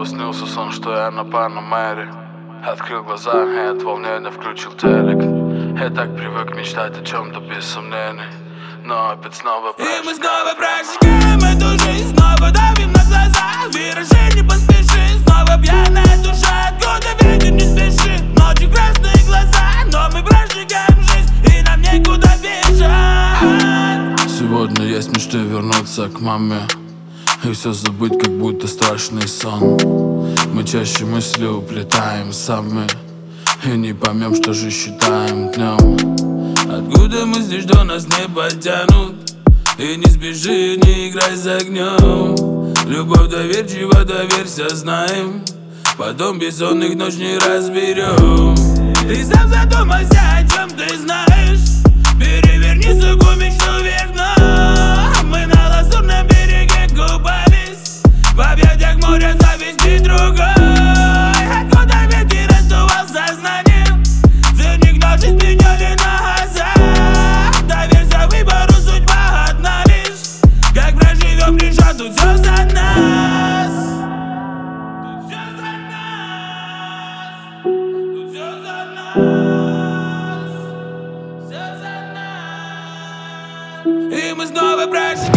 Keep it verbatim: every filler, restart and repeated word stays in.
снова снился сон, что я на Панамере. Открыл глаза и от волнения включил телек. Я так привык мечтать о чем-то без сомнений, но опять снова прожигаем. И мы снова прожигаем эту жизнь, снова давим на глаза. Виражи, не поспеши, снова пьяная душа. Откуда ветер, не спеши, ночью красные глаза. Но мы прожигаем жизнь, и нам некуда бежать. Сегодня есть мечты вернуться к маме и все забыть, как будто страшный сон. Мы чаще мысли уплетаем сами и не поймем, что же считаем днем. Откуда мы здесь, что нас не потянут? И не спеши, не играй с огнем. Любовь доверчива, доверься, знаем. Потом бессонных ночь не разберем. Ты сам задумайся, о чем ты знаешь. Переверни сугу мечту вверх дном. Мы на лазурном береге купались в объятиях моря зависти другой. Откуда ветер раздувал сознание? Ценник ночи сменяли на азарт. Доверься выбору, судьба одна лишь. Как проживем, решат, тут все за нас. Тут все за нас. Тут все за нас. Все за нас. И мы снова прожигаем.